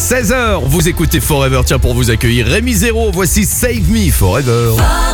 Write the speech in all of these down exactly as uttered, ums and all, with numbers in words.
seize heures, vous écoutez Forever. Tiens, pour vous accueillir, Rémi Zéro, voici Save Me Forever.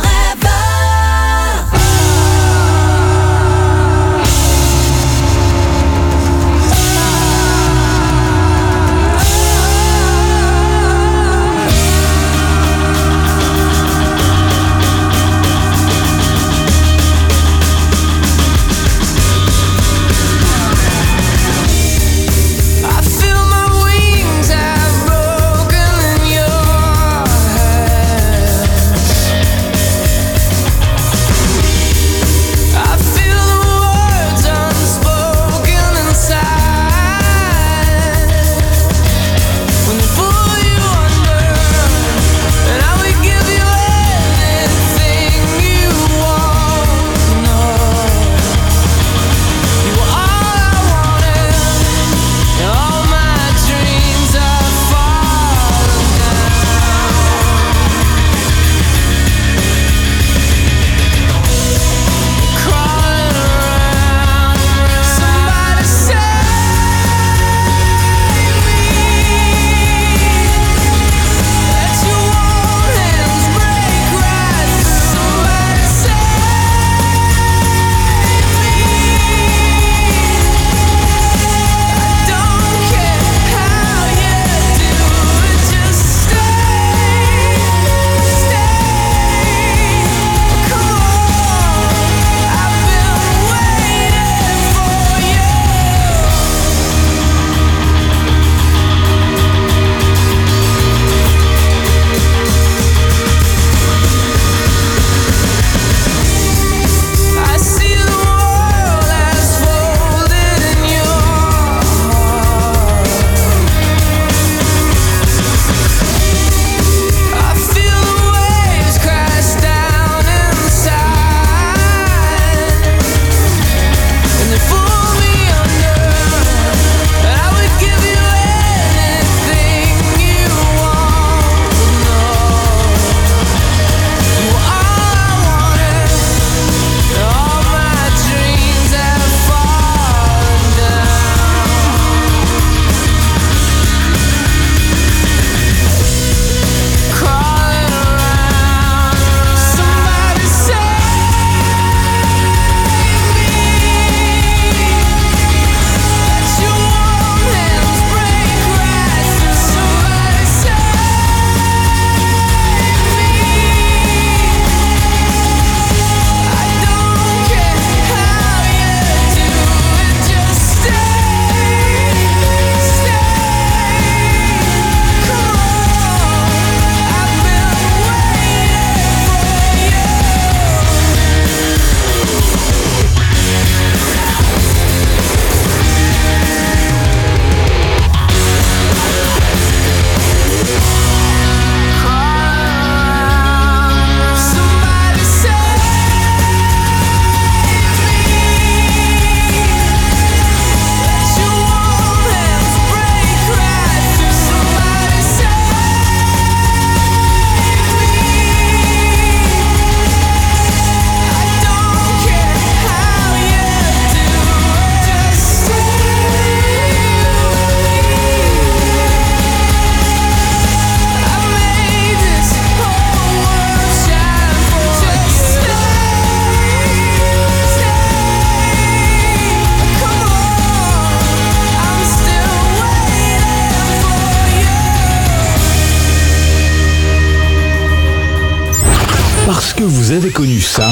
Parce que vous avez connu ça,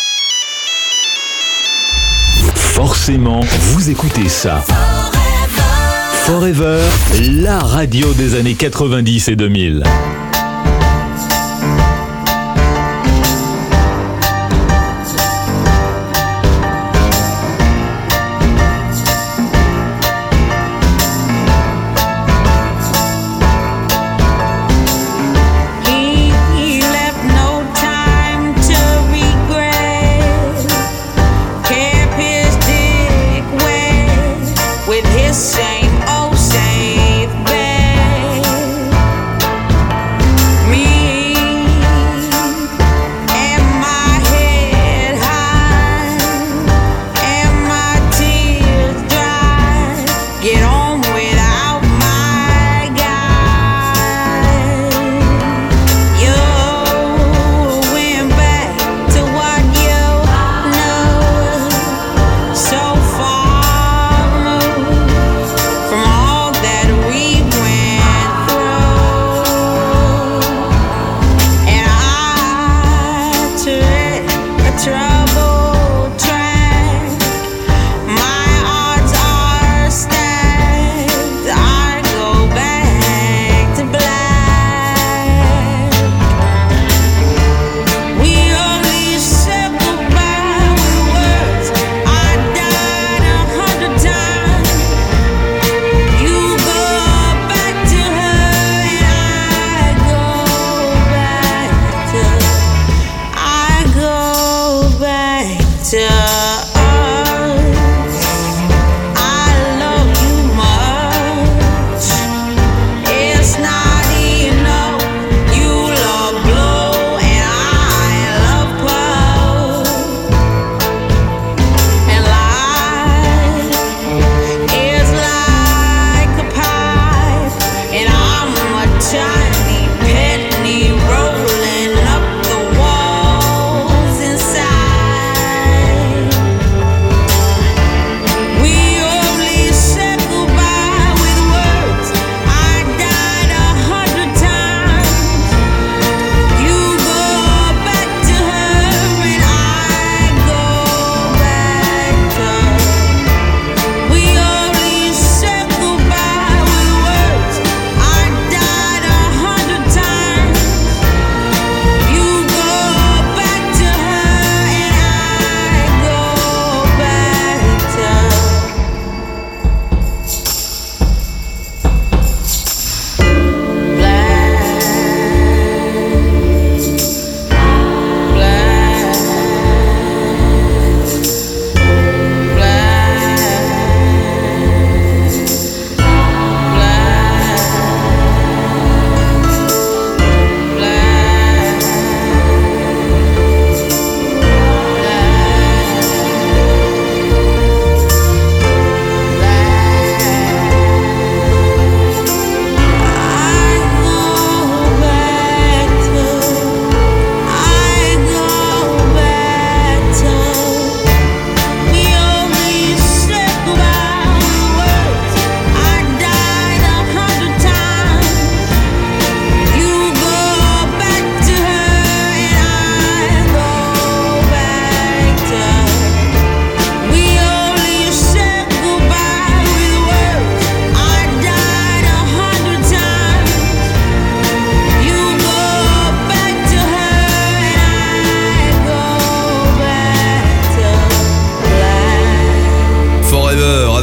forcément, vous écoutez ça. Forever, la radio des années quatre-vingt-dix et deux mille. Same old same bed.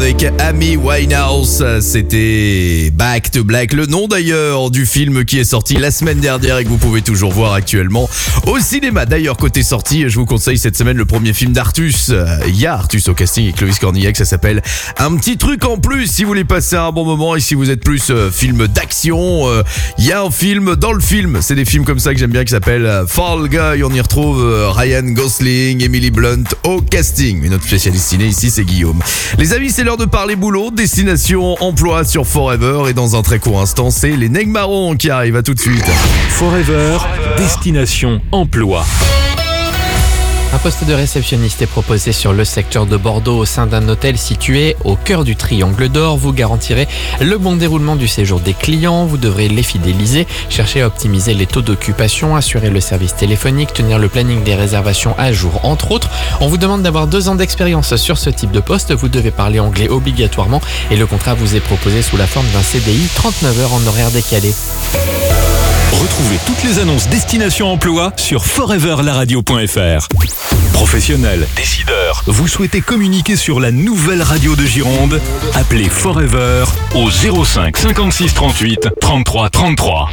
avec Amy Winehouse. C'était Back to Black, le nom d'ailleurs du film qui est sorti la semaine dernière et que vous pouvez toujours voir actuellement au cinéma. D'ailleurs, côté sortie, je vous conseille cette semaine le premier film d'Artus. Il y a Artus au casting et Clovis Cornillac, ça s'appelle Un petit truc en plus si vous voulez passer un bon moment et si vous êtes plus euh, film d'action. Il euh, y a un film dans le film, c'est des films comme ça que j'aime bien qui s'appelle euh, Fall Guy. On y retrouve euh, Ryan Gosling, Emily Blunt au casting. Mais notre spécialiste ciné ici, c'est Guillaume. Les amis, c'est l'heure de parler boulot, destination emploi sur Forever. Et dans un très court instant, c'est les nègres marrons qui arrivent. À tout de suite. Forever, destination emploi. Un poste de réceptionniste est proposé sur le secteur de Bordeaux au sein d'un hôtel situé au cœur du Triangle d'Or. Vous garantirez le bon déroulement du séjour des clients, vous devrez les fidéliser, chercher à optimiser les taux d'occupation, assurer le service téléphonique, tenir le planning des réservations à jour, entre autres. On vous demande d'avoir deux ans d'expérience sur ce type de poste, vous devez parler anglais obligatoirement et le contrat vous est proposé sous la forme d'un C D I trente-neuf heures en horaire décalé. Retrouvez toutes les annonces Destination Emploi sur forever la radio point f r. Professionnels, décideurs, vous souhaitez communiquer sur la nouvelle radio de Gironde? Appelez Forever au zéro cinq cinquante-six trente-huit trente-trois trente-trois.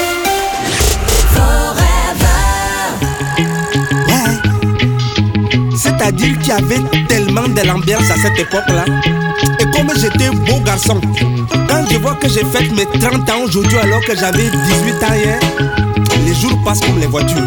C'est-à-dire qu'il y avait tellement de l'ambiance à cette époque-là. Et comme j'étais beau garçon, quand je vois que j'ai fait mes trente ans aujourd'hui alors que j'avais dix-huit ans hier, les jours passent comme les voitures.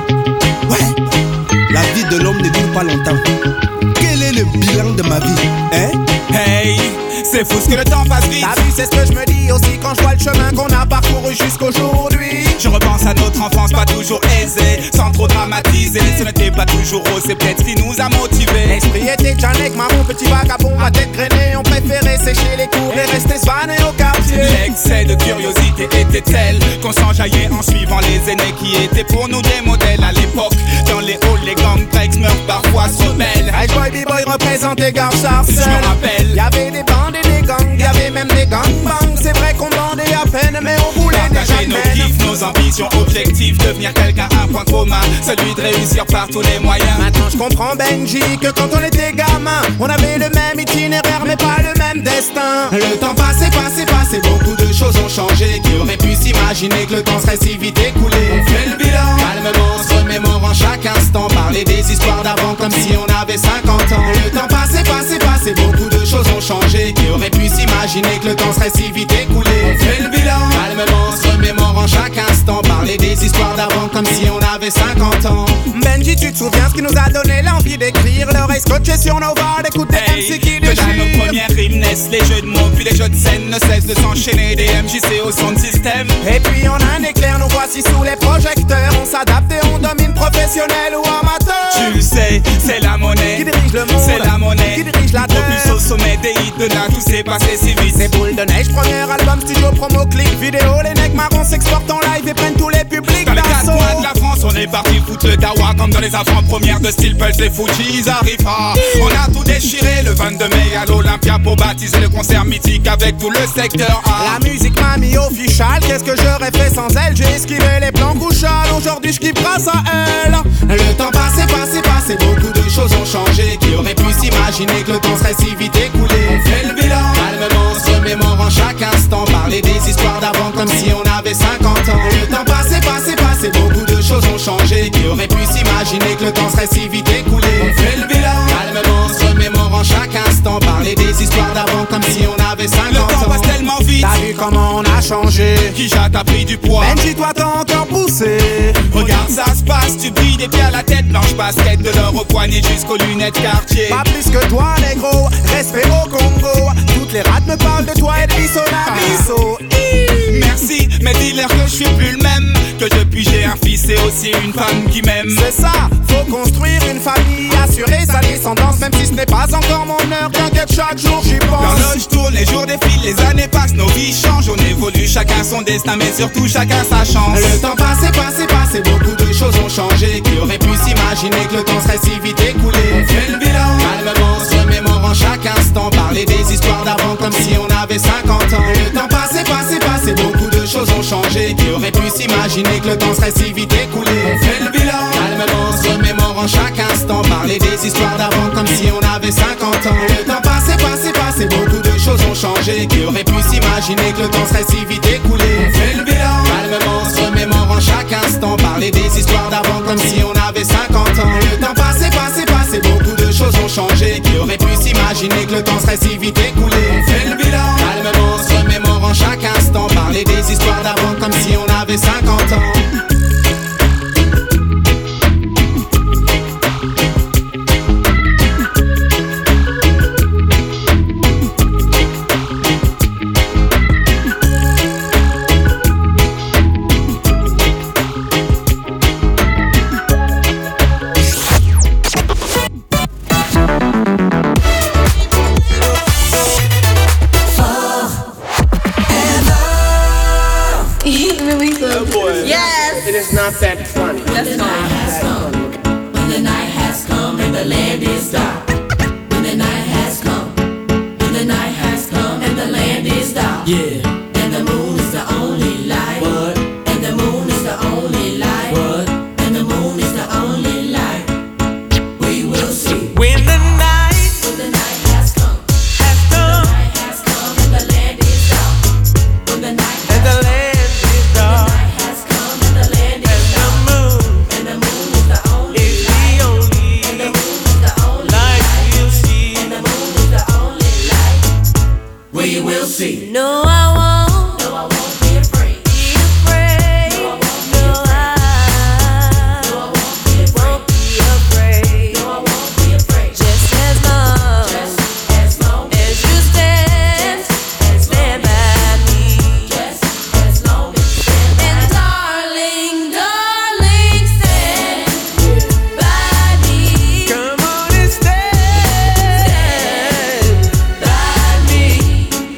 Ouais, la vie de l'homme ne dure pas longtemps. Quel est le bilan de ma vie, hein? Hey, c'est fou ce que le temps passe vite. T'as vu, c'est ce que je me dis aussi quand je vois le chemin qu'on a parcouru jusqu'aujourd'hui. Je repense à notre enfance pas toujours aisée, sans trop dramatiser. Ce n'était pas toujours rose, c'est peut-être ce qui nous a motivés. L'esprit était Janek, marron, petit vagabond, à tête grainée. On préférait sécher les cours et rester svané au quartier. L'excès de curiosité était tel qu'on s'enjaillait en suivant les aînés qui étaient pour nous des modèles à l'époque. Dans les halls, les gangs breaks meurent parfois se rebellent. Hey boy, b-boy représentait Gare Charcel. Je me rappelle, y'avait des bandes et des gangs, y'avait même des gangbangs. C'est vrai qu'on bandait à peine, mais on voulait partager nos kiffs, nos ambitions, objectifs, devenir quelqu'un, un point commun, celui de réussir par tous les moyens. Maintenant je comprends Benji que quand on était gamin, on avait le même itinéraire mais pas le même destin. Le temps passé, passé, passé, beaucoup de choses ont changé. Qui aurait pu s'imaginer que le temps serait si vite écoulé? On fait le bilan, calmement, se remémorant chaque instant, parler des histoires d'avant comme si on avait cinquante ans. Le temps passé, passé, passé, beaucoup de choses ont changé. Qui aurait pu s'imaginer que le temps serait si vite écoulé? On fait le bilan, calmement, se remémorant chaque instant, parler des histoires d'avant comme si on avait cinquante ans. Benji, tu te souviens ce qui nous a donné l'envie d'écrire? L'oreille scotchée sur nos voix, d'écouter hey, M C qui déchire. Que dans nos premières rimes naissent les jeux de mots, puis les jeux de scène ne cessent de s'enchaîner. Des M J C au son de système. Et puis on a un éclair, nous voici sous les projecteurs. On s'adapte et on domine, professionnel ou amateur. Tu le sais, c'est la monnaie qui dirige le monde, c'est la monnaie qui dirige la terre. Au plus au sommet des hits de là, tout s'est passé si vite. C'est Boule de Neige, premier album, studio, promo, clip, vidéo. Les nègres marrons s'exportent en live et prennent tous les publics. Dans les quatre coins de la France, on est parti foutre le dawa. Comme dans les avant-premières de Steel Pulse et Fuji, ils arrivent pas. On a tout déchiré le vingt-deux mai à l'Olympia pour baptiser le concert mythique avec tout le secteur A. La musique m'a mis official, qu'est-ce que j'aurais fait sans elle? J'ai esquivé les plans couchales, aujourd'hui je kiffe grâce à elle. Le temps passé, passé, passé, beaucoup de choses ont changé. Qui aurait pu s'imaginer que le temps serait si vite écoulé? On fait le bilan, calmement, se remémorant chaque instant, parler des histoires d'avant comme si on avait cinquante ans. Le temps passé, passé, passé, beaucoup de choses ont changé. Qui aurait pu s'imaginer que le temps serait si vite écoulé? On fait le bilan, calmement, se remémorant chaque instant, parler des histoires d'avant comme si on avait cinquante ans. Le temps passe tellement vite, t'as vu comment on a changé? Qui jette a pris du poids, Benji toi t'as encore poussé. Regarde ça se passe, tu brilles des pieds à la tête, blanche basket, de l'or au poignet jusqu'aux lunettes quartier. Pas plus que toi négro, respect au Congo. Toutes les rats me parlent de toi et de Bissona Bisso. Merci, mais dis-leur que je suis plus le même. Que depuis j'ai un fils et aussi une femme qui m'aime. C'est ça, faut construire une famille, assurer sa descendance. Même si ce n'est pas encore mon heure, t'inquiète chaque jour j'y pense. L'horloge tourne, les jours défilent, les années passent, nos vies changent. On évolue, chacun son destin mais surtout chacun sa chance. Le temps passé, passé, passé, beaucoup de choses ont changé. Qui aurait pu s'imaginer que le temps serait si vite écoulé? On fait le bilan, calmement, se remémorant chaque instant, parler des histoires d'avant comme si on avait cinquante ans. Le temps passé, passé, passé, beaucoup de choses ont changé. Qui aurait pu s'imaginer que le temps serait si vite écoulé? On fait le bilan, calmement, se remémorant chaque instant, parler des histoires d'avant comme si on avait cinquante ans. Le temps passé, passé, passé, passé, beaucoup de choses ont changé. Qui aurait pu s'imaginer que le temps serait si vite écoulé? On fait le bilan, calmement, on se remémore en chaque instant. Parler des histoires d'avant comme si on avait cinquante ans. Le temps passé, passé, passé, beaucoup de choses ont changé. Qui aurait pu s'imaginer que le temps serait si vite écoulé? On fait le bilan, calmement, on se remémore en chaque instant. Parler des histoires d'avant comme si on avait cinquante ans. Not that funny. That's funny. When the night has come and the land is dark. When the night has come, when the night has come and the land is dark. Yeah. And the moon is the only light. What? And the moon is the only light. What? And the moon is the only light. We will see. When the night, when the night has come, has come. When the night has come and the land is dark. When the night has and the land is dark. We will see. No, I won't. No, I won't be afraid. Be afraid. No, I won't be no, I, no, I won't be afraid. Won't be afraid. No, I won't be afraid. Just as long, just as long as you stand, as stand by me. Just as long as you stand by me. And darling, darling, stand by me. Come on and stand, stand by me.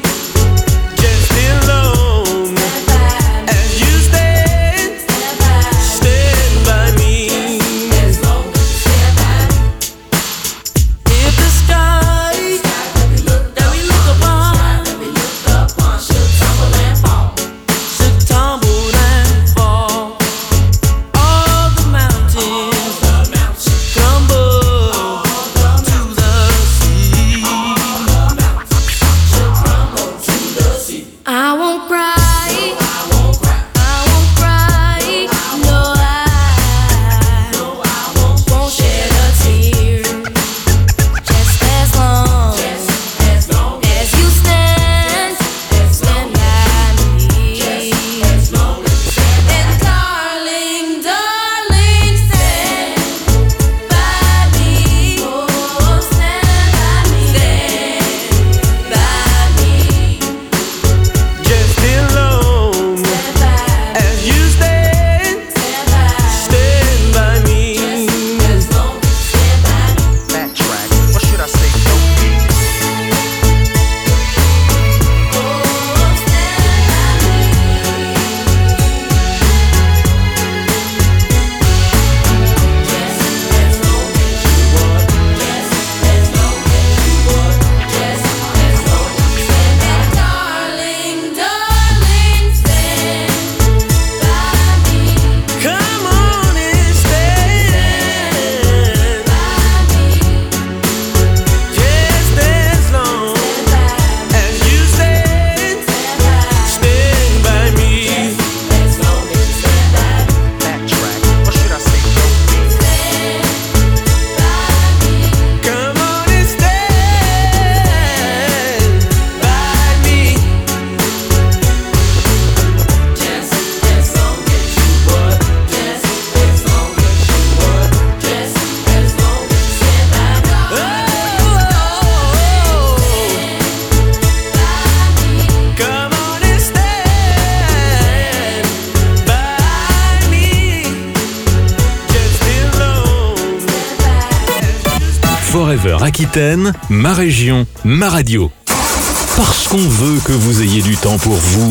Forever Aquitaine, ma région, ma radio. Parce qu'on veut que vous ayez du temps pour vous,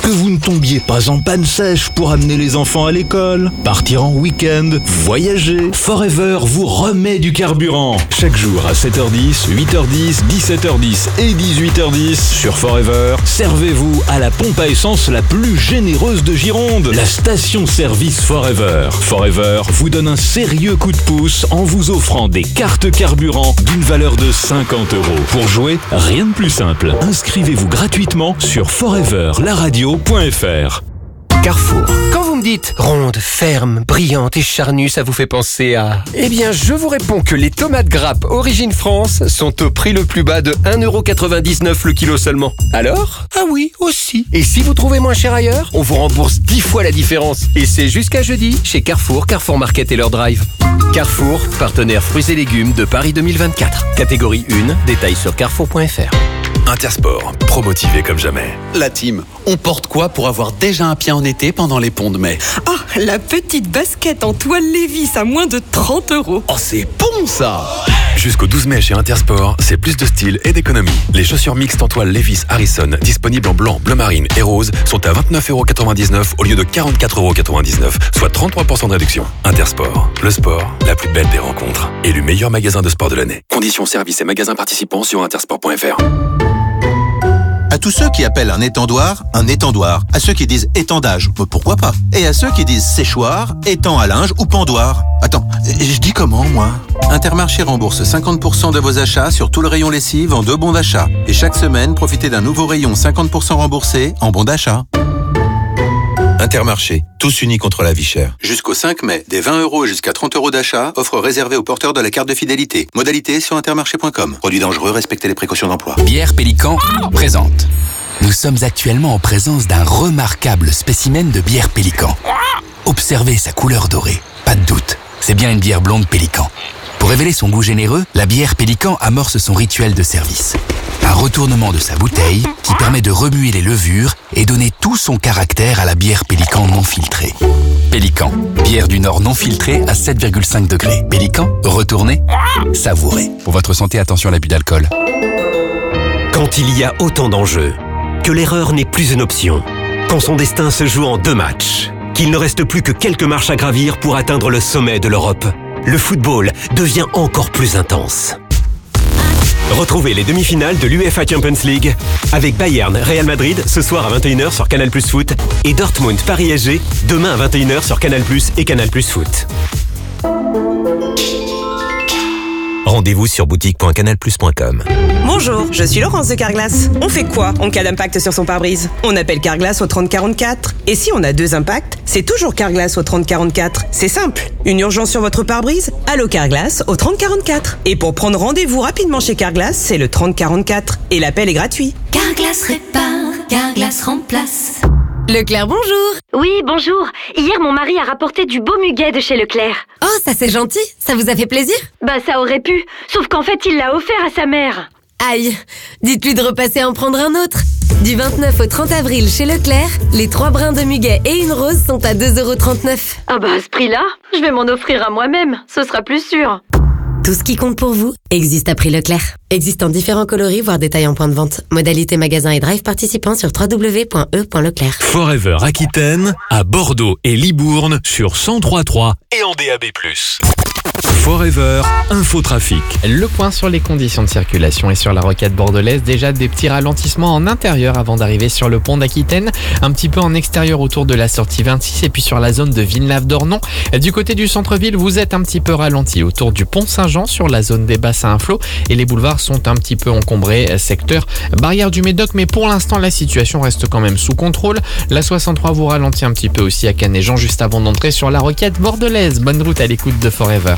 Que vous ne tombiez pas en panne sèche pour amener les enfants à l'école, partir en week-end, voyager. Forever vous remet du carburant. Chaque jour à sept heures dix, huit heures dix, dix-sept heures dix et dix-huit heures dix sur Forever, servez-vous à la pompe à essence la plus généreuse de Gironde, la station-service Forever. Forever vous donne un sérieux coup de pouce en vous offrant des cartes carburant d'une valeur de cinquante euros. Pour jouer, rien de plus simple. Inscrivez-vous gratuitement sur forever la radio point f r. Carrefour. Quand vous me dites ronde, ferme, brillante et charnue, ça vous fait penser à... Eh bien, je vous réponds que les tomates grappes Origine France sont au prix le plus bas de un euro quatre-vingt-dix-neuf le kilo seulement. Alors ? Ah oui, aussi. Et si vous trouvez moins cher ailleurs, on vous rembourse dix fois la différence. Et c'est jusqu'à jeudi chez Carrefour, Carrefour Market et leur drive. Carrefour, partenaire fruits et légumes de Paris deux mille vingt-quatre. Catégorie un, détails sur carrefour point f r. Intersport, pro-motivé comme jamais. La team, on porte quoi pour avoir déjà un pied en été pendant les ponts de mai? Ah, la petite basket en toile Levi's à moins de trente euros. Oh, c'est bon ça! Jusqu'au douze mai chez Intersport, c'est plus de style et d'économie. Les chaussures mixtes en toile Levi's Harrison, disponibles en blanc, bleu marine et rose, sont à vingt-neuf euros quatre-vingt-dix-neuf au lieu de quarante-quatre euros quatre-vingt-dix-neuf, soit trente-trois pour cent de réduction. Intersport, le sport, la plus belle des rencontres. Élu meilleur magasin de sport de l'année. Conditions, services et magasins participants sur intersport point f r. À tous ceux qui appellent un étendoir, un étendoir. À ceux qui disent étendage, bah pourquoi pas. Et à ceux qui disent séchoir, étang à linge ou pendoir. Attends, je dis comment, moi? Intermarché rembourse cinquante pour cent de vos achats sur tout le rayon lessive en deux bons d'achat. Et chaque semaine, profitez d'un nouveau rayon cinquante pour cent remboursé en bons d'achat. Intermarché, tous unis contre la vie chère. Jusqu'au cinq mai, des vingt euros et jusqu'à trente euros d'achat, offre réservée aux porteurs de la carte de fidélité. Modalité sur intermarché point com. Produit dangereux, respectez les précautions d'emploi. Bière Pélican présente. Nous sommes actuellement en présence d'un remarquable spécimen de bière Pélican. Observez sa couleur dorée. Pas de doute, c'est bien une bière blonde Pélican. Pour révéler son goût généreux, la bière Pélican amorce son rituel de service. Un retournement de sa bouteille qui permet de remuer les levures et donner tout son caractère à la bière Pélican non filtrée. Pélican, bière du Nord non filtrée à sept virgule cinq degrés. Pélican, retournez, savourez. Pour votre santé, attention à l'abus d'alcool. Quand il y a autant d'enjeux, que l'erreur n'est plus une option, quand son destin se joue en deux matchs, qu'il ne reste plus que quelques marches à gravir pour atteindre le sommet de l'Europe, le football devient encore plus intense. Retrouvez les demi-finales de l'U E F A Champions League avec Bayern Real Madrid ce soir à vingt et une heures sur Canal Plus Foot et Dortmund Paris S G demain à vingt et une heures sur Canal Plus et Canal Plus Foot. Rendez-vous sur boutique point canal plus point com. Bonjour, je suis Laurence de Carglass. On fait quoi en cas d'impact sur son pare-brise? On appelle Carglass au trente quarante-quatre. Et si on a deux impacts, c'est toujours Carglass au trente quarante-quatre. C'est simple. Une urgence sur votre pare-brise? Allô Carglass au trente quarante-quatre. Et pour prendre rendez-vous rapidement chez Carglass, c'est le trente quarante-quatre. Et l'appel est gratuit. Carglass répare, Carglass remplace. Leclerc, bonjour. Oui, bonjour. Hier, mon mari a rapporté du beau muguet de chez Leclerc. Oh, ça c'est gentil. Ça vous a fait plaisir? Bah, ça aurait pu. Sauf qu'en fait, il l'a offert à sa mère. Aïe. Dites-lui de repasser en prendre un autre. Du vingt-neuf au trente avril chez Leclerc, les trois brins de muguet et une rose sont à deux euros trente-neuf. Ah bah, à ce prix-là, je vais m'en offrir à moi-même. Ce sera plus sûr. Tout ce qui compte pour vous existe à prix Leclerc. Existe en différents coloris, voire détails en point de vente. Modalité magasin et drive participants sur w w w point e point leclerc. Forever Aquitaine, à Bordeaux et Libourne sur cent trois virgule trois et en D A B plus. Forever Infotrafic. Le point sur les conditions de circulation et sur la rocade bordelaise. Déjà des petits ralentissements en intérieur avant d'arriver sur le pont d'Aquitaine. Un petit peu en extérieur autour de la sortie vingt-six et puis sur la zone de Villeneuve-d'Ornon. Du côté du centre-ville, vous êtes un petit peu ralenti autour du pont Saint-Jean sur la zone des bassins à flot. Et les boulevards sont un petit peu encombrés, secteur barrière du Médoc. Mais pour l'instant, la situation reste quand même sous contrôle. La soixante-trois vous ralentit un petit peu aussi à Canet-Jean juste avant d'entrer sur la rocade bordelaise. Bonne route à l'écoute de Forever.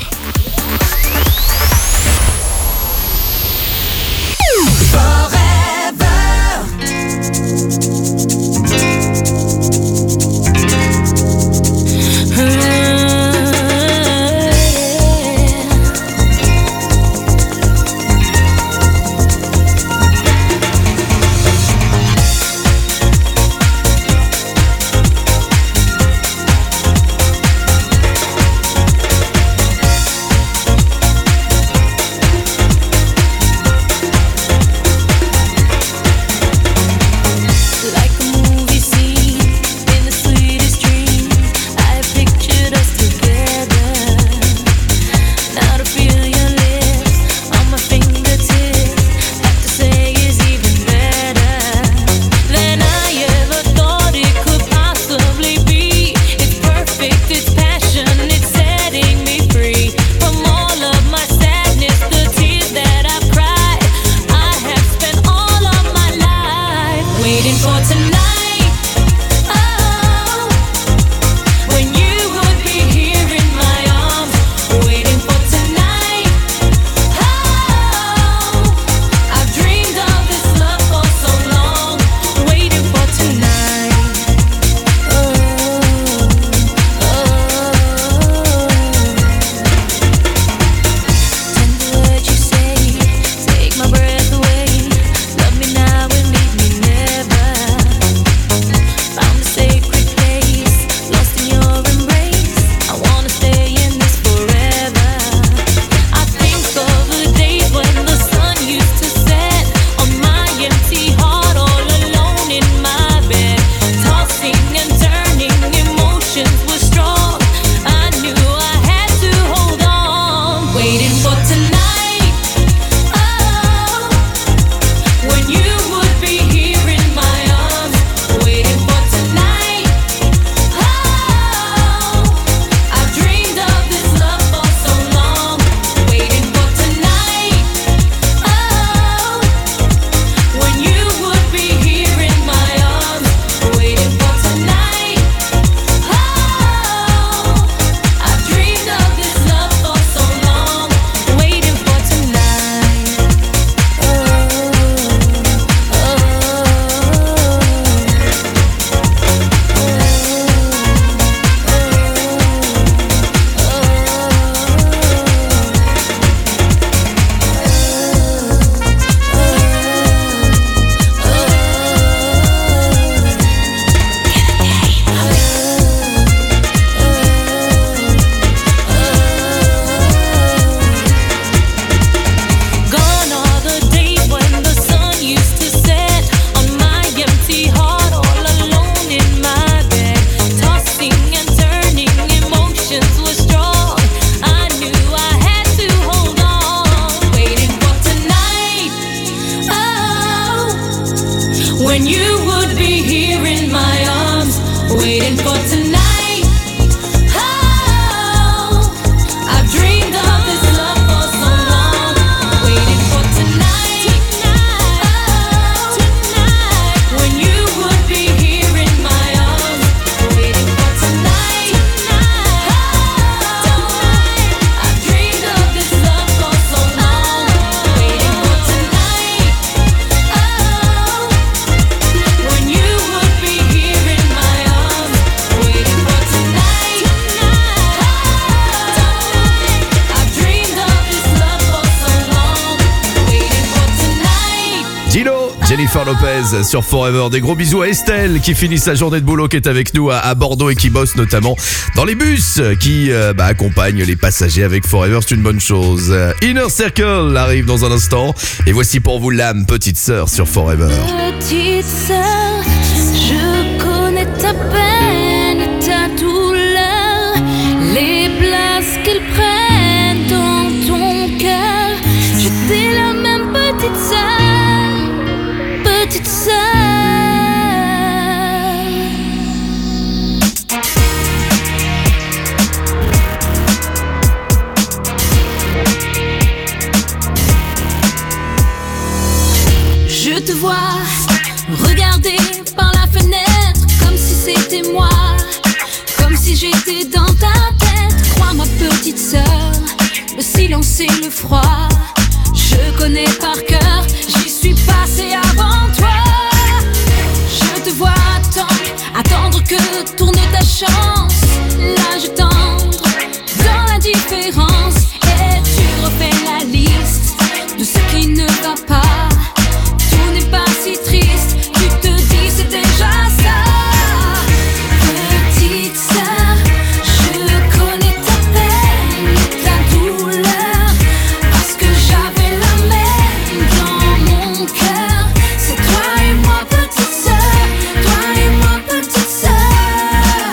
when you would be here in my arms, waiting for tonight. Oh, I've dreamed of this love for so long, waiting for tonight. Oh, tonight, when you would be here in my arms, waiting for tonight. Oh, I've dreamed of this love for so long, waiting for tonight. Oh, when you would be here in my arms, waiting for tonight. I've dreamed of this love for so long, waiting for tonight. Gino, Jennifer Lopez sur Forever. Des gros bisous à Estelle qui finit sa journée de boulot, qui est avec nous à, à Bordeaux et qui bosse notamment dans les bus qui euh, bah, accompagnent les passagers avec Forever. C'est une bonne chose. Inner Circle arrive dans un instant. Et voici pour vous l'âme, petite sœur sur Forever. Petite sœur, je connais ta peine et ta douleur, les places qu'ils prennent dans ton cœur. J'étais la même petite sœur, petite sœur. Je te vois regarder par la fenêtre comme si c'était moi, comme si j'étais dans ta tête. Crois ma petite sœur, le silence et le froid, je connais par cœur, j'y suis passée avant toi. Je te vois attendre, attendre que tourne ta chance, l'âge tendre dans l'indifférence, et tu refais la liste de ce qui ne va pas. Tout n'est pas si triste, tu te dis c'est déjà ça. Petite sœur, je connais ta peine et ta douleur, parce que j'avais la même dans mon cœur. C'est toi et moi petite sœur, toi et moi petite sœur.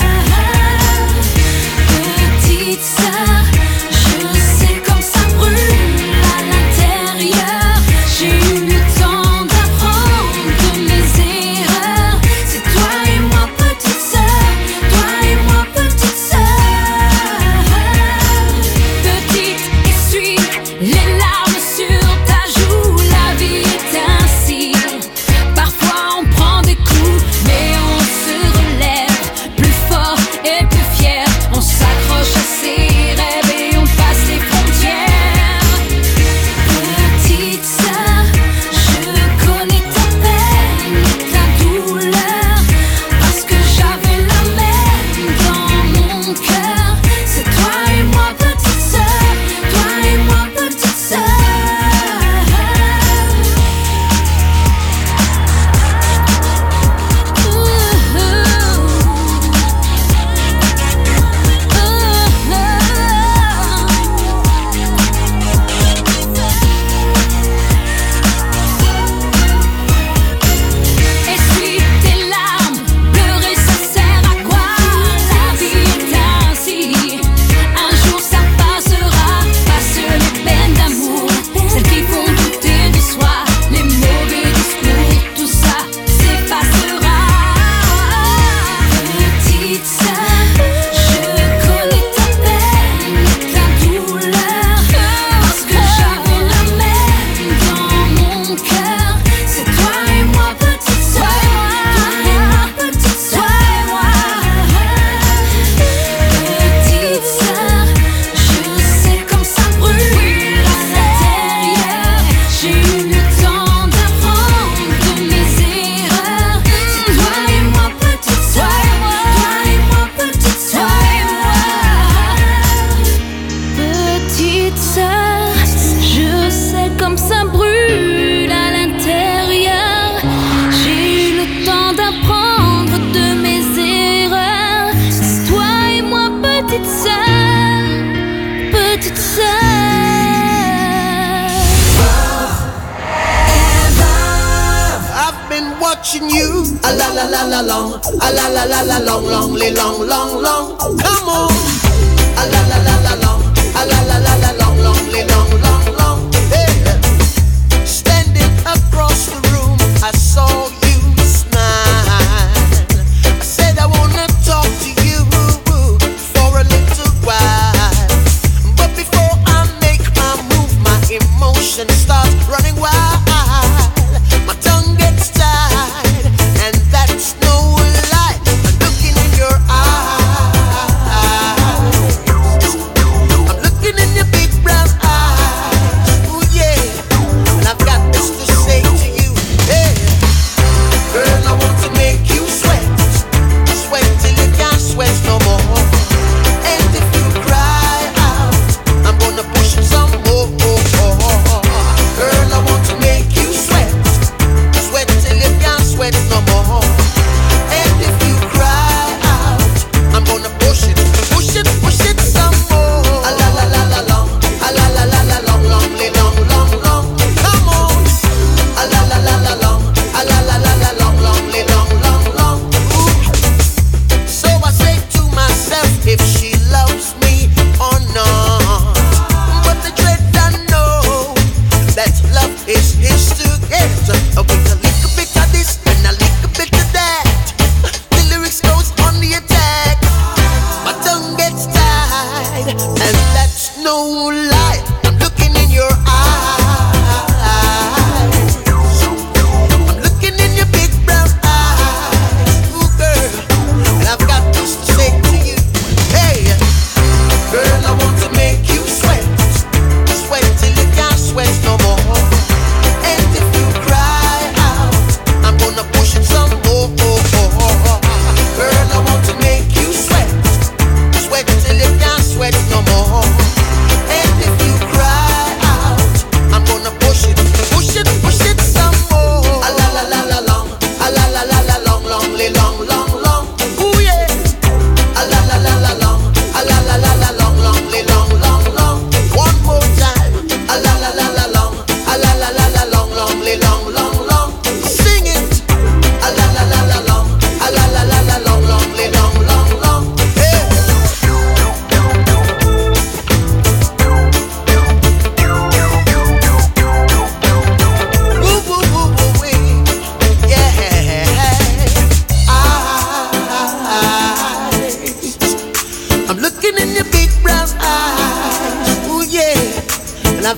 Petite sœur, je sais comme ça brûle à l'intérieur. J'ai eu le temps d'apprendre de mes erreurs. C'est toi et moi petite sœur, toi et moi petite sœur. Petite, essuie les larmes sur ta joue. La vie est ainsi, parfois on prend des coups, mais on se relève plus fort et plus fier. On s'accroche à ses rêves et on passe les frontières. Petite sœur, je connais ta peine et ta douleur, parce que j'avais la même dans mon cœur. C'est toi et moi petite sœur, toi et moi petite sœur. Essuie tes larmes, pleurer ça sert à quoi? La vie est ainsi, un jour ça passera. Passe les peines d'amour, celles qui font douter de soi, les mauvais discours, tout ça s'effacera. Petite sœur, je connais ta peine et ta douleur, parce que j'avais la même dans mon cœur. C'est toi et moi petite sœur, toi et moi petite sœur. Petite sœur, je sais comme ça brûle à l'intérieur. J'ai eu le temps d'apprendre de mes erreurs. C'est toi et moi petite sœur, toi et moi petite sœur. Petite sœur, je sais comme ça brûle à l'intérieur. J'ai eu le temps d'apprendre de mes erreurs. C'est toi et moi petite sœur, petite sœur. I've been watching you a la la la la long, a la la la la long, long, li- long, long, long. Come on, a la la la la long, a la la la la long, long, li- long, long, long. Hey. Standing across the room, I saw you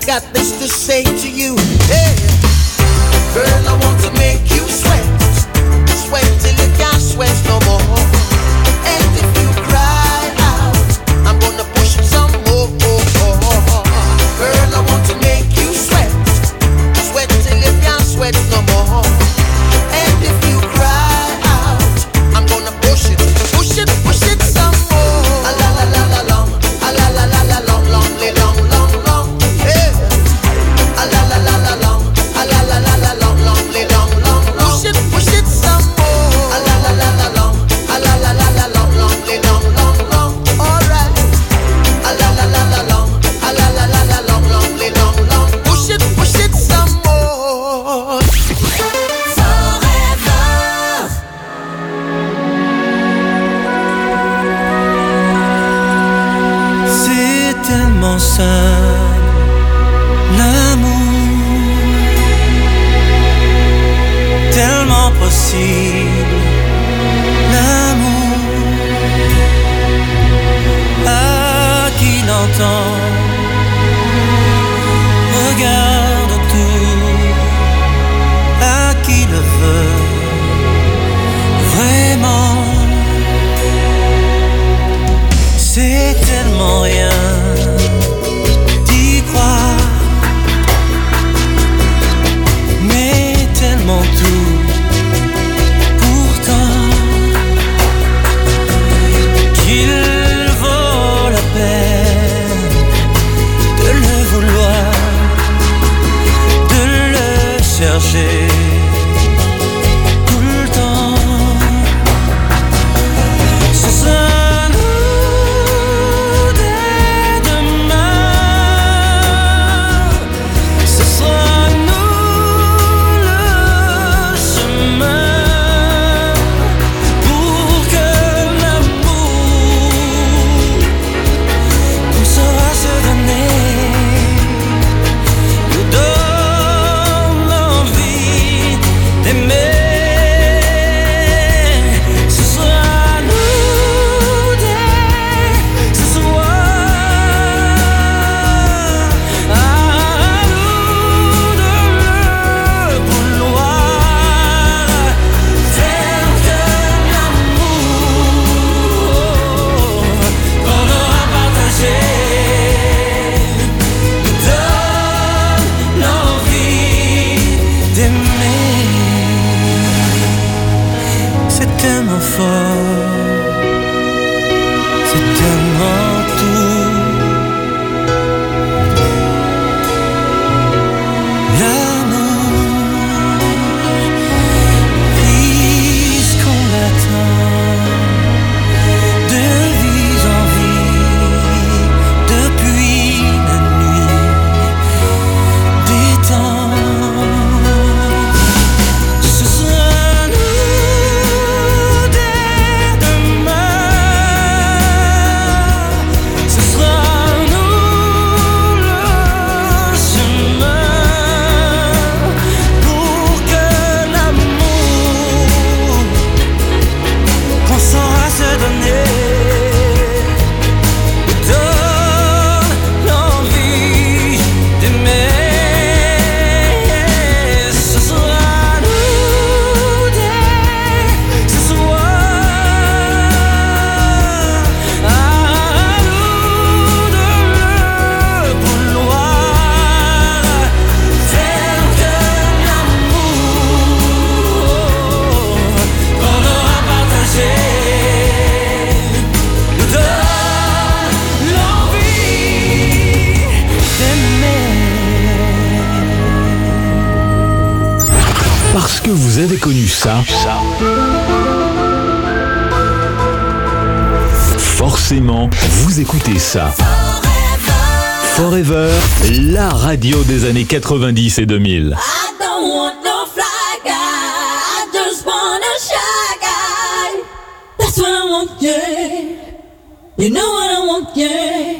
got this to say to you. Hey, girl, I want to make you sweat, sweat till you can't sweat no more. And if you cry out, I'm gonna push it some more. Girl, I want to make you sweat, sweat till you can't sweat no more. And if you cry out, I'm gonna push it, push it, push it some more. A la la la la long, a la la la la long, long, long, long, long. Hey, a la la la la long, a la la la la long, long, long, long, long. Push it, push it some more. A la la la la long, a la la la la long, long, long, long, long. Alright. A la la la la long, a la la la la long, long, long, long. Push it, push it some more. C'est tellement simple, l'amour, tellement possible, l'amour, à qui l'entend, regarde tout, à qui le veut, vraiment. C'est tellement rien d'y croire, mais tellement tout pourtant qu'il vaut la peine de le vouloir, de le chercher tout le temps. Ce sera Parce que vous avez connu ça, ça. Forcément, vous écoutez ça. Forever, la radio des années quatre-vingt-dix et deux mille. I don't want no fly guy, I just want a shy guy. That's what I want, yeah. You know what I want, yeah.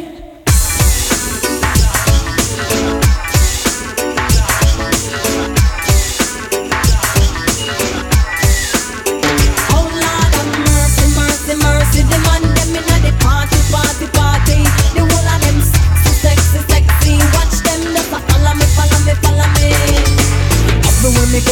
Party, party, party. The whole of them sexy, sexy, sexy. Watch them just a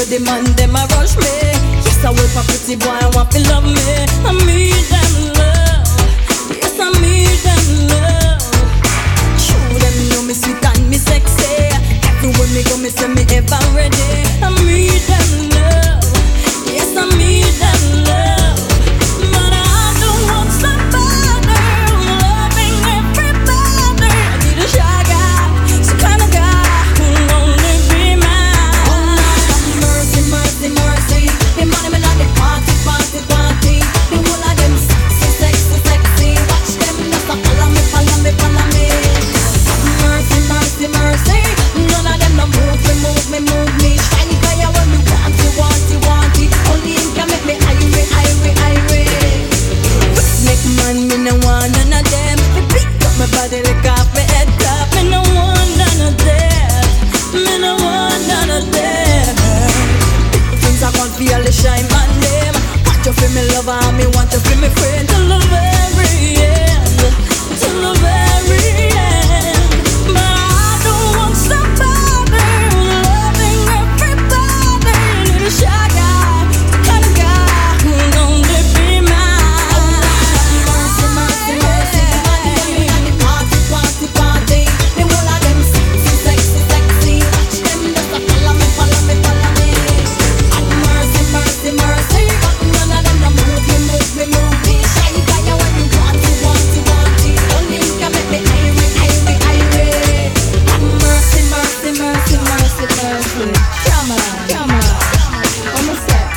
the man them a rush me. Yes, I will for pretty boy, I want to love me. I need them love. Yes, I need them love. Show them know me sweet and me sexy. Everywhere me go, me say me ever ready. I need them love. Yes, I need them love. But I don't want somebody loving everybody. I need a shy guy, some kind of guy who'll only be mine. Oh Lord, mercy, mercy, mercy. The money me not the party, party, party. The whole of them sexy, sexy, sexy. Watch them just a follow me, follow me, follow me. Mercy, mercy, mercy. None of them no move me, move me, move me. Shiny fire when me want it, want it, want it. Only him can make me irate, irate, irate. Make man, me no want none of them. Me pick up my body, lick off my head top. Me no want none of them. Me no want none of them. Things I can't feel the shine on them. Want you feel me lover, me want you feel me friend. Till the very end, till the very end. But I don't want somebody loving everybody. Little shy guy, the kind of guy who'll only be mine. Mercy, mercy, mercy. The money and the party, party, party. The whole of them sexy, sexy, sexy. Watch them just a follow me, follow me, follow me. Mercy, mercy, mercy. None of them no move me, move me, move me. Shiny fire when you want it, want it, want it. Only you can make me irate, irate, irate. Mercy, mercy, mercy, mercy, mercy. Come on, come on. Come on, step.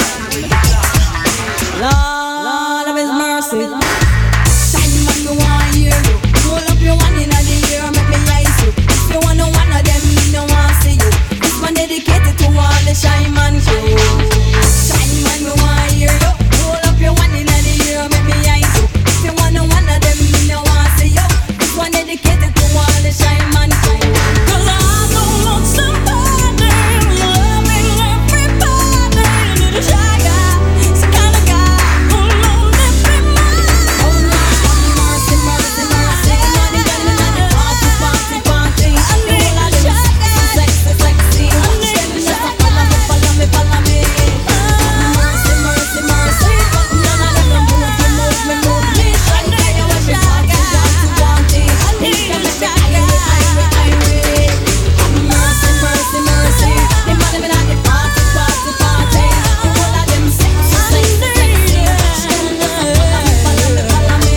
Lord of His mercy. Shiny man, me want hear you. Roll up your one inna the ear, make me ice you. If you want no one of them, me no want see you. This one dedicated to all the shy man crew. Shiny man, me want hear you. Roll up your one inna the ear, make me ice you. If you want no one of them, me no want see you. This one dedicated to all the shy man crew. 'Cause I don't want somebody loving everybody. Little shy guy, some kind of guy who'll only be mine. Oh Lord, mercy, mercy, mercy. Money, money, money, party, party, party. The whole of them sexy, sexy, sexy. Watch them just a follow me, follow me, follow me. Mercy, mercy, mercy. None of them no move me, move me, move me. Shine fire when me want it, want it, want it. Only you can make me irate, irate, irate. Mercy, mercy, mercy. The money me not the party, party, party. The whole of them sexy, sexy, sexy. Watch them just a follow me, follow me, follow me.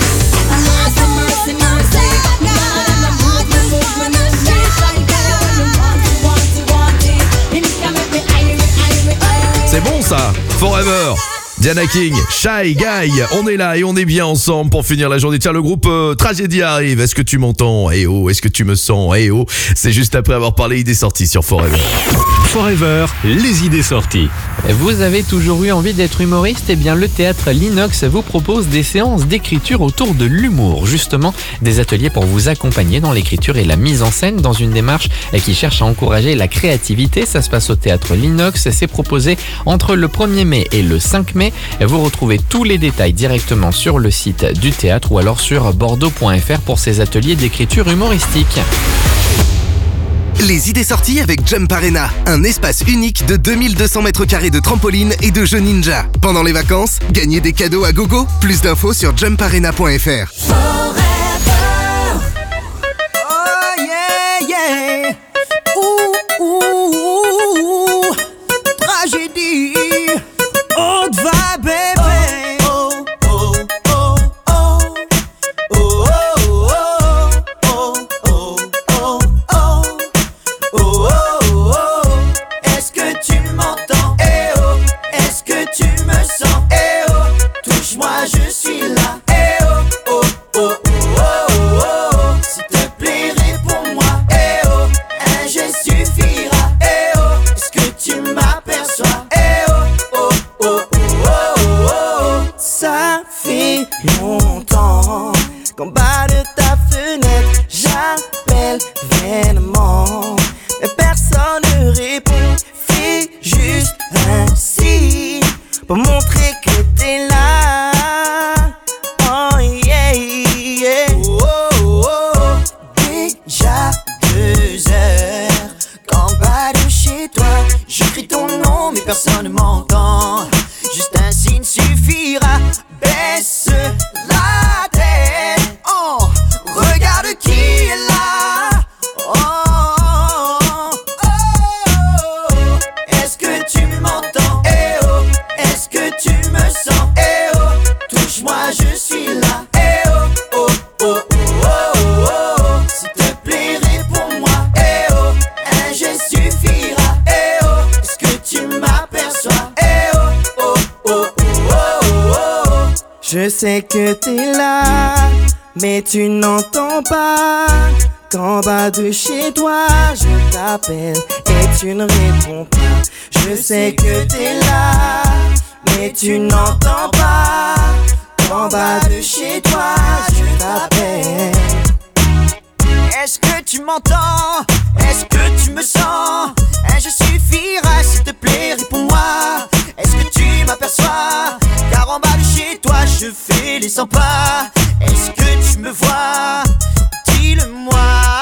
Mercy, mercy, mercy. None of them no move me, move me, move me. Shine fire when me want it, want it, want it. Only you can make me irate, irate, irate. C'est bon ça, Forever. Diana King, Shy Guy, on est là et on est bien ensemble pour finir la journée. Tiens, le groupe euh, Tragédie arrive. Est-ce que tu m'entends? Eh oh, est-ce que tu me sens? Eh oh, c'est juste après avoir parlé idées sorties sur Forever. Forever, les idées sorties. Vous avez toujours eu envie d'être humoriste? Eh bien, le théâtre L'Inox vous propose des séances d'écriture autour de l'humour. Justement, des ateliers pour vous accompagner dans l'écriture et la mise en scène dans une démarche qui cherche à encourager la créativité. Ça se passe au théâtre L'Inox. C'est proposé entre le premier mai et le cinq mai. Vous retrouvez tous les détails directement sur le site du théâtre ou alors sur bordeaux point f r pour ces ateliers d'écriture humoristique. Les idées sorties avec Jump Arena, un espace unique de deux mille deux cents mètres carrés de trampoline et de jeux ninja. Pendant les vacances, gagnez des cadeaux à gogo. Plus d'infos sur jump arena point f r. Oh yeah, yeah. Ouh, ouh, ouh. Tragédie. Haute vibe, baby. Oh, oh, oh, oh. Oh, oh, oh, oh, oh, oh. Oh, oh, oh. Est-ce que tu m'entends? Eh oh. Est-ce que tu me sens? Eh oh. Touche-moi, je suis là. Eh oh, oh, oh, oh, oh, oh. S'il te plaît, réponds-moi. Eh oh, un geste suffira. Eh oh, est-ce que tu m'aperçois? Eh oh, oh, oh, oh, oh, oh. Ça fait longtemps qu'en bas de ta fenêtre, j'appelle vainement. Mais personne ne répond. Fais juste un signe pour montrer que t'es là. Oh yeah, yeah. Oh, oh, oh. Déjà deux heures qu'en bas de chez toi, j'écris ton personne ne m'entend. Juste un signe suffira. Baisse la tête. Oh, regarde qui est là. Oh, oh, oh. Est-ce que tu m'entends? Eh oh, est-ce que tu me sens? Eh oh, touche-moi, je suis là. Eh oh, oh, oh, oh, oh, oh. S'il te plaît, réponds-moi. Eh oh, un geste suffira. Eh oh, est-ce que tu m'aperçois? Eh oh, oh, oh, oh, oh, oh. Je sais que t'es là, mais tu n'entends pas. Qu'en bas de chez toi, je t'appelle et tu ne réponds pas. Je sais que t'es là, mais tu n'entends pas. Qu'en bas de chez toi, je t'appelle. Est-ce que tu m'entends? Est-ce que tu me sens? Un geste suffira, s'il te plaît, réponds-moi. Est-ce que tu m'aperçois? Car en bas de chez toi, je fais les cent pas. Est-ce que tu me vois? Dis-le-moi.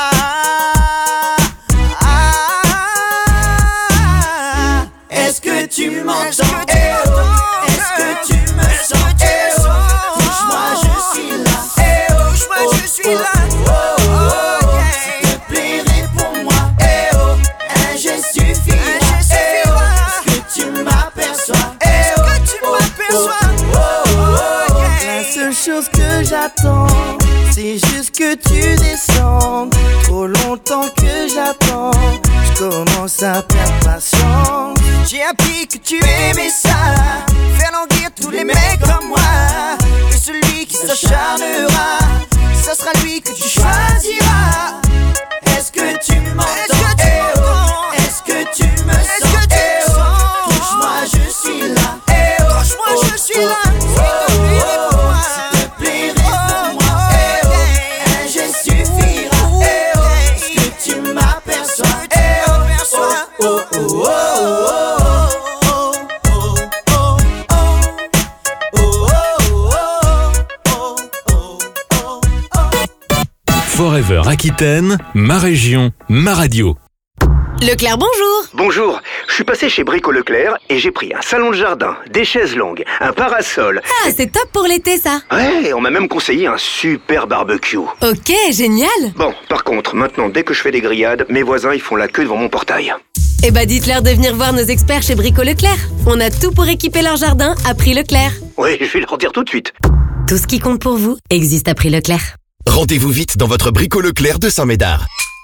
Ah, est-ce que tu m'entends? Eh oh, est-ce que tu me sens? Eh oh, touche-moi, je suis là. Eh oh, touche-moi, je suis là. Oh, oh, oh, s'il te plaît, réponds-moi. Eh oh, un geste suffira. Eh oh, est-ce que tu m'aperçois? Eh oh, est-ce que tu m'aperçois? Oh, oh, oh, La seule chose que j'attends, c'est juste que tu descendes. Trop longtemps que j'attends, je commence à perdre patience. j'ai appris que tu aimais ça. Faire languir tous les mecs comme moi. Et celui qui s'acharnera, ça sera lui que tu choisiras. Est-ce que tu m'entends? Eh oh, est-ce que tu me sens? Eh oh, touche-moi, je suis là. Eh oh, touche-moi, je suis là. S'il te plaît, réponds-moi. Eh oh, un geste suffira. Eh oh, est-ce que tu m'aperçois? Eh oh, oh, oh, oh, oh, Forever Aquitaine, ma région, ma radio. Leclerc, bonjour. Bonjour, je suis passé chez Brico Leclerc et j'ai pris un salon de jardin, des chaises longues, un parasol. Ah, c'est top pour l'été, ça. Ouais, on m'a même conseillé un super barbecue. Ok, génial. Bon, par contre, maintenant, dès que je fais des grillades, mes voisins, ils font la queue devant mon portail. Eh bah, dites-leur de venir voir nos experts chez Brico Leclerc. On a tout pour équiper leur jardin à prix Leclerc. Oui, je vais leur dire tout de suite. Tout ce qui compte pour vous existe à prix Leclerc. Rendez-vous vite dans votre Brico Leclerc de Saint-Médard.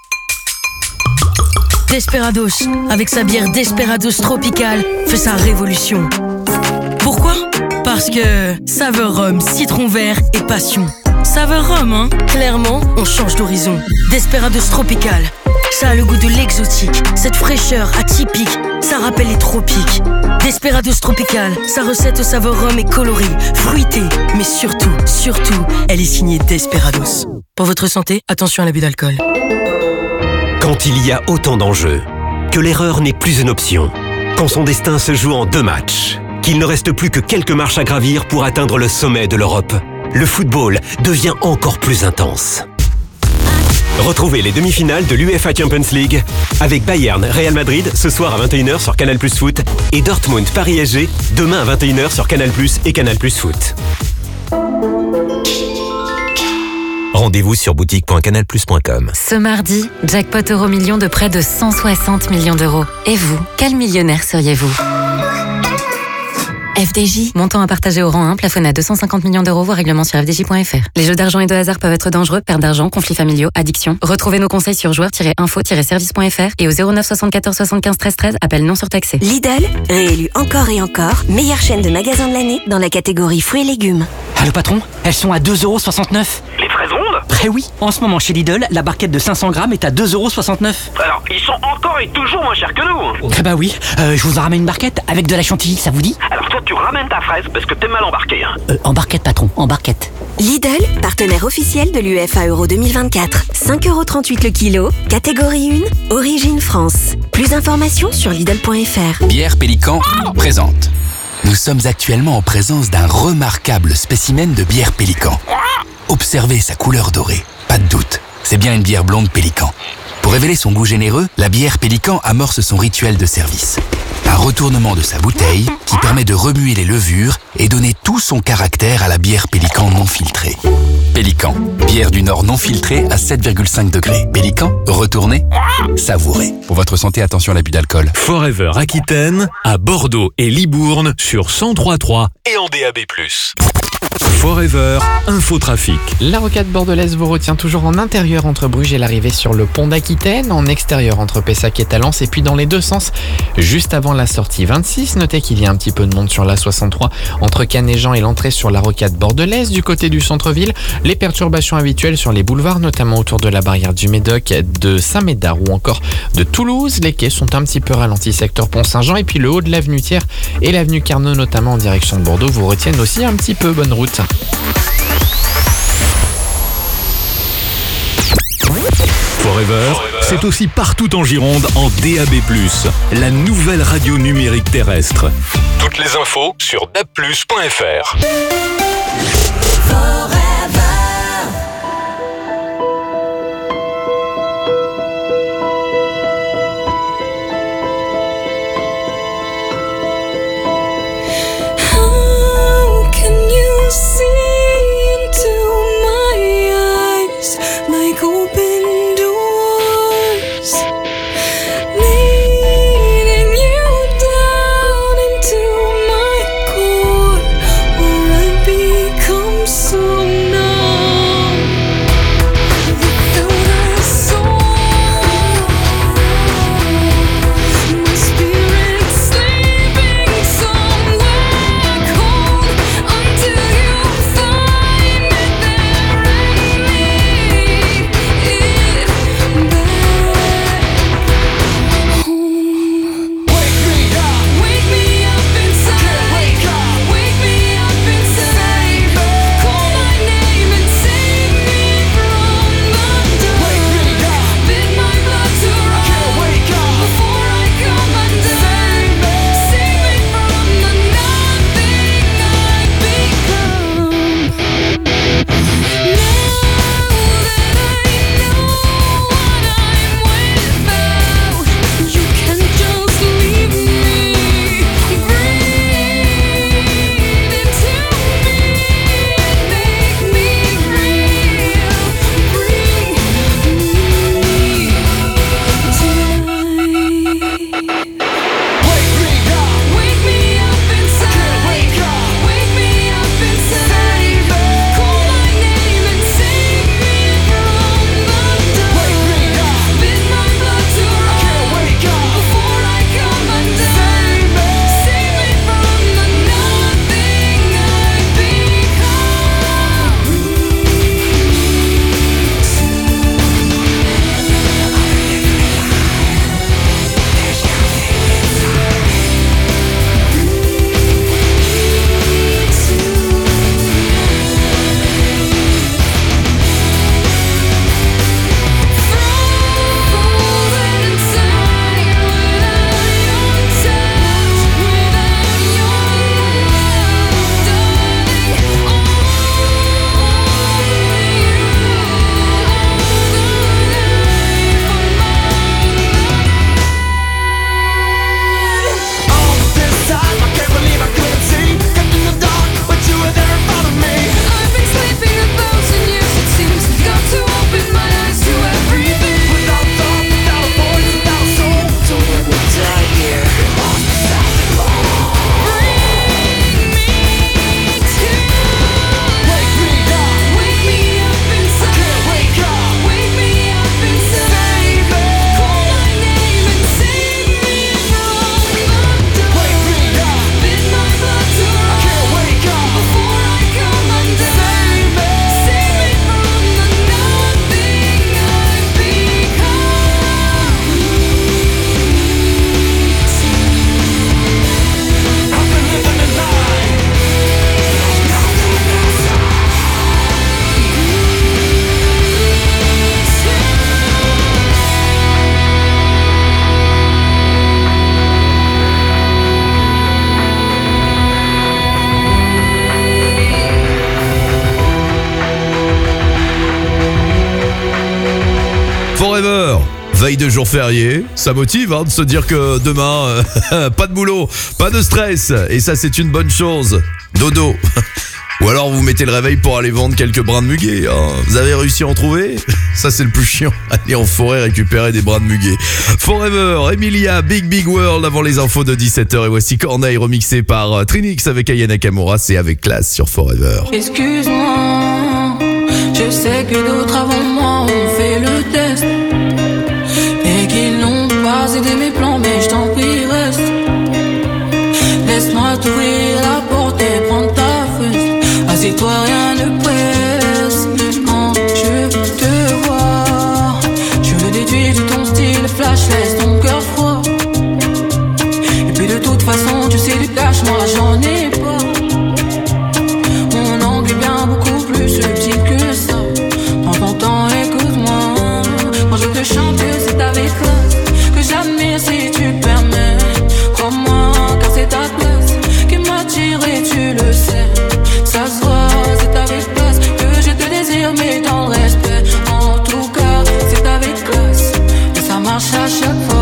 Desperados, avec sa bière Desperados Tropical, fait sa révolution. Pourquoi? Parce que saveur rhum, citron vert et passion. Saveur rhum, hein? Clairement, on change d'horizon. Desperados Tropical, ça a le goût de l'exotique. Cette fraîcheur atypique, ça rappelle les tropiques. Desperados Tropical, sa recette au saveur rhum est colorée, fruitée, mais surtout, surtout, elle est signée Desperados. Pour votre santé, attention à l'abus d'alcool. Quand il y a autant d'enjeux, que l'erreur n'est plus une option, quand son destin se joue en deux matchs, qu'il ne reste plus que quelques marches à gravir pour atteindre le sommet de l'Europe, le football devient encore plus intense. Retrouvez les demi-finales de l'U E F A Champions League avec Bayern Real Madrid ce soir à vingt et une heures sur Canal Plus Foot et Dortmund Paris S G demain à vingt et une heures sur Canal Plus et Canal Plus Foot. Rendez-vous sur boutique point canal plus point com. Ce mardi, jackpot euro million de près de cent soixante millions d'euros. Et vous, quel millionnaire seriez-vous? F D J, montant à partager au rang un, plafonné à deux cent cinquante millions d'euros, voire règlement sur f d j point f r. Les jeux d'argent et de hasard peuvent être dangereux, perte d'argent, conflits familiaux, addiction. Retrouvez nos conseils sur joueurs tiret info tiret service point f r et au zéro neuf soixante-quatorze soixante-quinze treize treize, appel non surtaxé. Lidl, réélu encore et encore, meilleure chaîne de magasins de l'année dans la catégorie fruits et légumes. Ah, le patron, elles sont à deux euros soixante-neuf. Les fraises rondes? Eh oui, en ce moment chez Lidl, la barquette de cinq cents grammes est à deux euros soixante-neuf. Alors, ils sont encore et toujours moins chers que nous. Eh bah oui, euh, je vous en ramène une barquette avec de la chantilly, ça vous dit? Alors toi, tu ramènes ta fraise parce que t'es mal embarqué. Hein. Euh, en barquette, patron, en barquette. Lidl, partenaire officiel de l'U E F A Euro deux mille vingt-quatre. cinq euros trente-huit le kilo, catégorie un, origine France. Plus d'informations sur Lidl point f r. Bière Pélican présente. Nous sommes actuellement en présence d'un remarquable spécimen de bière Pélican. Observez sa couleur dorée. Pas de doute, c'est bien une bière blonde Pélican. Pour révéler son goût généreux, la bière Pélican amorce son rituel de service. Un retournement de sa bouteille qui permet de remuer les levures et donner tout son caractère à la bière Pélican non filtrée. Pélican, bière du Nord non filtrée à sept virgule cinq degrés. Pélican, retournez, savourez. Pour votre santé, attention à l'abus d'alcool. Forever Aquitaine, à Bordeaux et Libourne sur cent trois virgule trois et en D A B plus. Forever Infotrafic. La rocade bordelaise vous retient toujours en intérieur entre Bruges et l'arrivée sur le pont d'Aquitaine, en extérieur entre Pessac et Talence, et puis dans les deux sens, juste avant la sortie vingt-six. Notez qu'il y a un petit peu de monde sur la soixante-trois entre Canet-Jean et l'entrée sur la rocade bordelaise. Du côté du centre-ville, les perturbations habituelles sur les boulevards, notamment autour de la barrière du Médoc, de Saint-Médard ou encore de Toulouse. Les quais sont un petit peu ralentis secteur Pont-Saint-Jean, et puis le haut de l'avenue Thiers et l'avenue Carnot, notamment en direction de Bordeaux, vous retiennent aussi un petit peu. Bonne route. Forever, c'est aussi partout en Gironde en D A B plus, la nouvelle radio numérique terrestre. Toutes les infos sur d a b plus point f r. How can you see into my eyes like open doors, leading you down into my core, where I become so numb without a soul. My spirit sleeping somewhere cold until you veille de jour férié, ça motive hein, de se dire que demain, euh, pas de boulot, pas de stress. Et ça, c'est une bonne chose. Dodo. Ou alors vous mettez le réveil pour aller vendre quelques brins de muguet. Hein. Vous avez réussi à en trouver? Ça c'est le plus chiant. Aller en forêt récupérer des brins de muguet. Forever, Emilia, Big Big World avant les infos de dix-sept heures. Et voici Corneille remixé par Trinix avec Aya Nakamura. C'est avec classe sur Forever. Excuse-moi, je sais que d'autres avant moi ont fait le test et qu'ils n'ont pas aidé mes plans, mais je t'en prie reste. Laisse-moi t'ouvrir la porte et prendre ta fesse. Assieds-toi, rien ne presse. Quand je te vois, je le déduis de ton style flash, laisse ton cœur froid. Et puis de toute façon, tu sais du cash, moi j'en ai pas. Mon angle est bien beaucoup plus subtil que ça. Prends ton temps, écoute-moi. Quand je te chante, c'est avec classe que j'admire si tu permets. Crois-moi, car c'est ta classe qui m'attire et tu le sais. Ça se voit, c'est avec classe que je te désire, mais dans le respect. En tout cas, c'est avec classe et ça marche à chaque fois.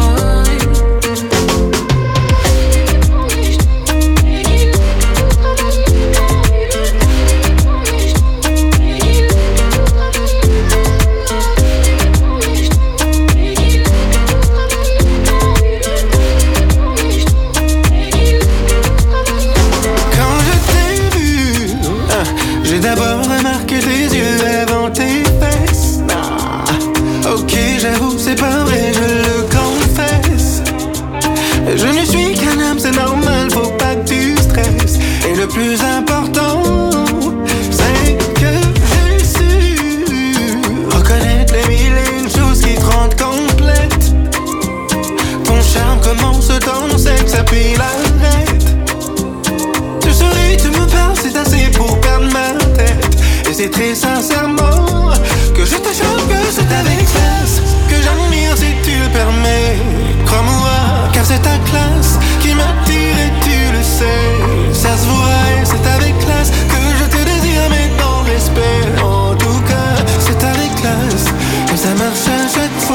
J'ai d'abord remarqué tes yeux avant tes fesses. Ah, ok, j'avoue, c'est pas vrai, je le confesse. Je ne suis qu'un homme, c'est normal, faut pas que tu stresses. Et le plus important, c'est que j'ai su reconnaître les mille et une choses qui te rendent complète. Ton charme commence dans sexe, et puis l'arrête. Tu souris, tu me parles, c'est assez pour perdre ma tête. Et c'est très sincèrement que je te chante, que c'est avec classe que j'admire si tu le permets. Crois-moi, car c'est ta classe qui m'attire et tu le sais. Ça se voit et c'est avec classe que je te désire, mais dans le respect. En tout cas, c'est avec classe et ça marche à chaque fois.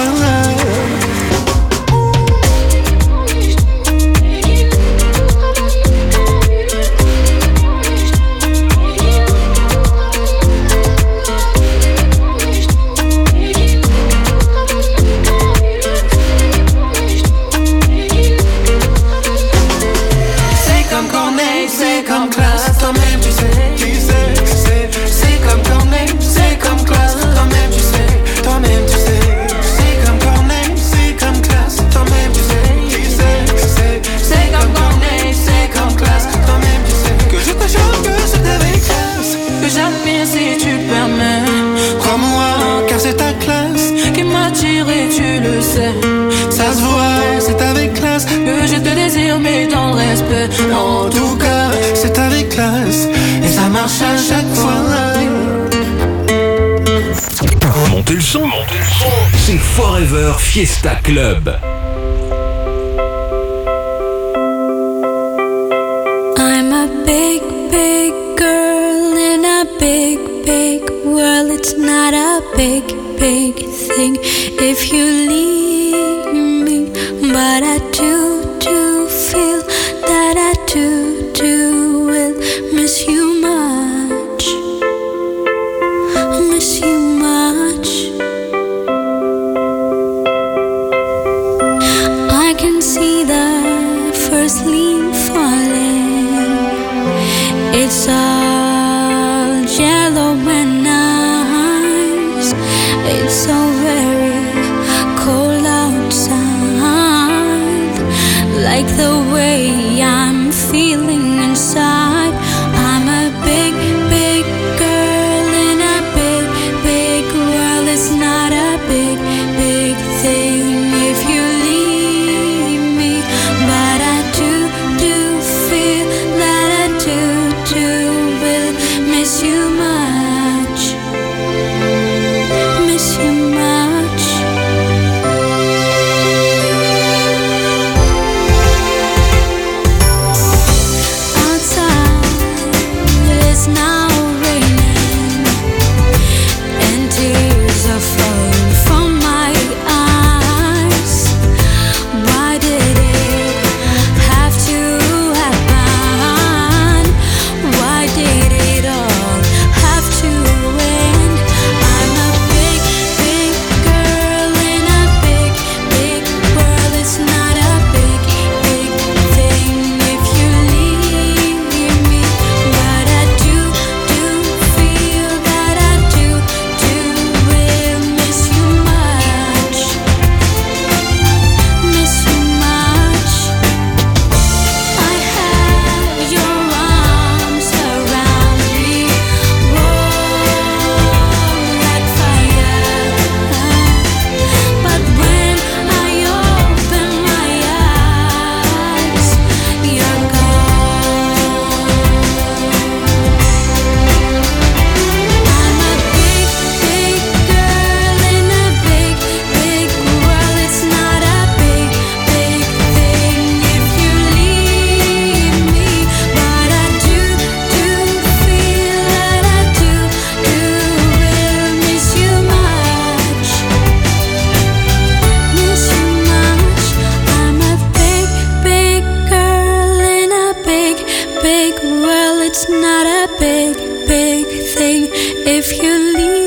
Ça se voit, c'est avec classe que je te désire, mais dans le respect. En tout cas, c'est avec classe et ça marche à chaque fois. Montez le son, montez le son. C'est Forever Fiesta Club. I'm a big, big girl in a big, big world. It's not a big, big thing if you leave me, but I do, do feel that I do, do will miss you much, miss you much. I can see the first leaf falling. It's all yellow and nice. It's so very cold outside, like the way I'm feeling inside. I'm a big, big girl in a big, big world. It's not a big, big thing if you leave me, but I do, do feel that I do, do big, big thing if you leave.